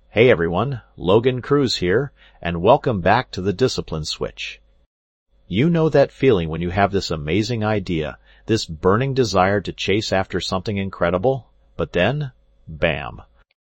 Hey everyone, Logan Cruz here, and welcome back to the Discipline Switch. You know that feeling when you have this amazing idea, this burning desire to chase after something incredible, but then, bam.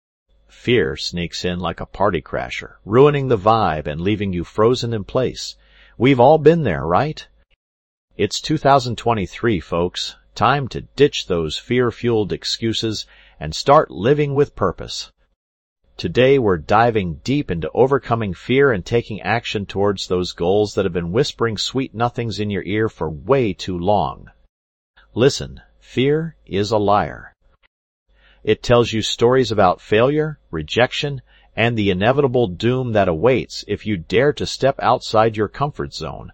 Fear sneaks in like a party crasher, ruining the vibe and leaving you frozen in place. We've all been there, right? It's 2023, folks. Time to ditch those fear-fueled excuses and start living with purpose. Today we're diving deep into overcoming fear and taking action towards those goals that have been whispering sweet nothings in your ear for way too long. Listen, fear is a liar. It tells you stories about failure, rejection, and the inevitable doom that awaits if you dare to step outside your comfort zone.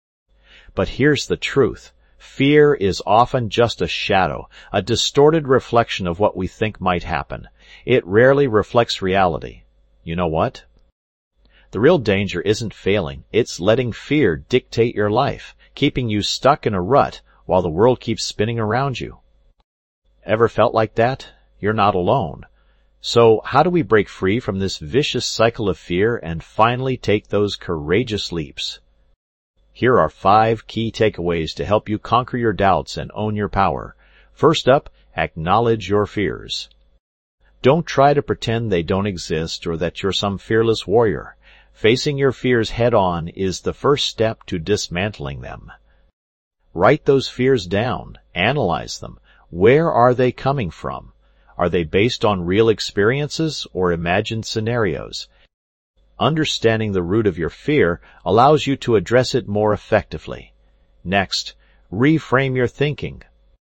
But here's the truth. Fear is often just a shadow, a distorted reflection of what we think might happen. It rarely reflects reality. You know what? The real danger isn't failing. It's letting fear dictate your life, keeping you stuck in a rut while the world keeps spinning around you. Ever felt like that? You're not alone. So how do we break free from this vicious cycle of fear and finally take those courageous leaps? Here are 5 key takeaways to help you conquer your doubts and own your power. First up, acknowledge your fears. Don't try to pretend they don't exist or that you're some fearless warrior. Facing your fears head-on is the first step to dismantling them. Write those fears down. Analyze them. Where are they coming from? Are they based on real experiences or imagined scenarios? Understanding the root of your fear allows you to address it more effectively. Next, reframe your thinking.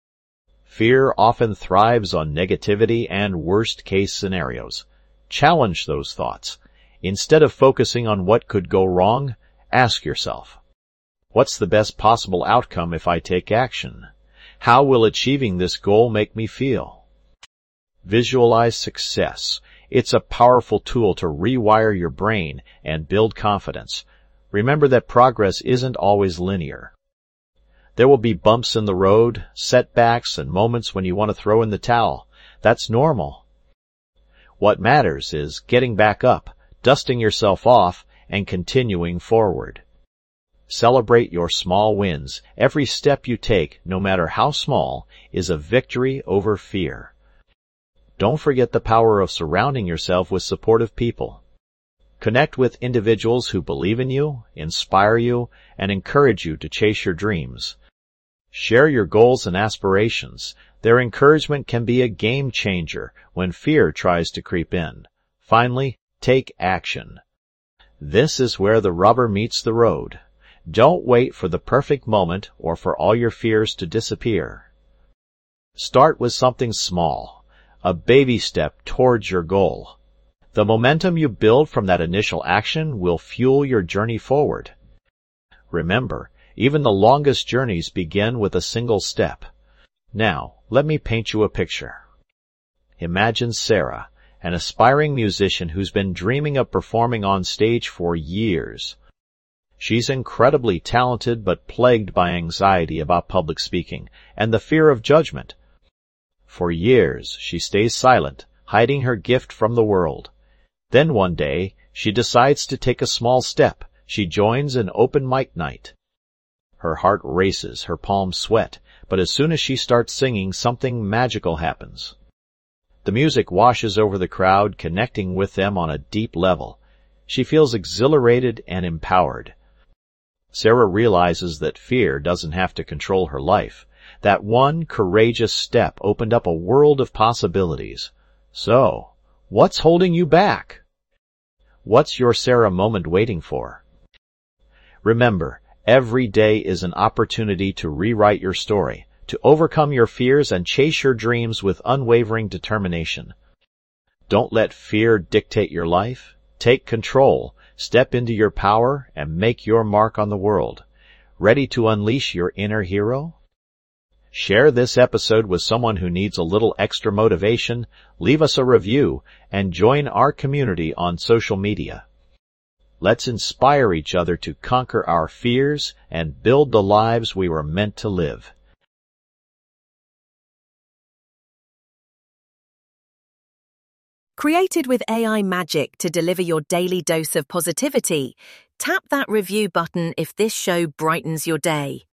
Fear often thrives on negativity and worst-case scenarios. Challenge those thoughts. Instead of focusing on what could go wrong, ask yourself, what's the best possible outcome if I take action? How will achieving this goal make me feel? Visualize success. It's a powerful tool to rewire your brain and build confidence. Remember that progress isn't always linear. There will be bumps in the road, setbacks, and moments when you want to throw in the towel. That's normal. What matters is getting back up, dusting yourself off, and continuing forward. Celebrate your small wins. Every step you take, no matter how small, is a victory over fear. Don't forget the power of surrounding yourself with supportive people. Connect with individuals who believe in you, inspire you, and encourage you to chase your dreams. Share your goals and aspirations. Their encouragement can be a game changer when fear tries to creep in. Finally, take action. This is where the rubber meets the road. Don't wait for the perfect moment or for all your fears to disappear. Start with something small. A baby step towards your goal. The momentum you build from that initial action will fuel your journey forward. Remember, even the longest journeys begin with a single step. Now, let me paint you a picture. Imagine Sarah, an aspiring musician who's been dreaming of performing on stage for years. She's incredibly talented but plagued by anxiety about public speaking and the fear of judgment. For years, she stays silent, hiding her gift from the world. Then one day, she decides to take a small step. She joins an open mic night. Her heart races, her palms sweat, but as soon as she starts singing, something magical happens. The music washes over the crowd, connecting with them on a deep level. She feels exhilarated and empowered. Sarah realizes that fear doesn't have to control her life. That one courageous step opened up a world of possibilities. So, what's holding you back? What's your Sarah moment waiting for? Remember, every day is an opportunity to rewrite your story, to overcome your fears and chase your dreams with unwavering determination. Don't let fear dictate your life. Take control, step into your power, and make your mark on the world. Ready to unleash your inner hero? Share this episode with someone who needs a little extra motivation, leave us a review, and join our community on social media. Let's inspire each other to conquer our fears and build the lives we were meant to live. Created with AI magic to deliver your daily dose of positivity, tap that review button if this show brightens your day.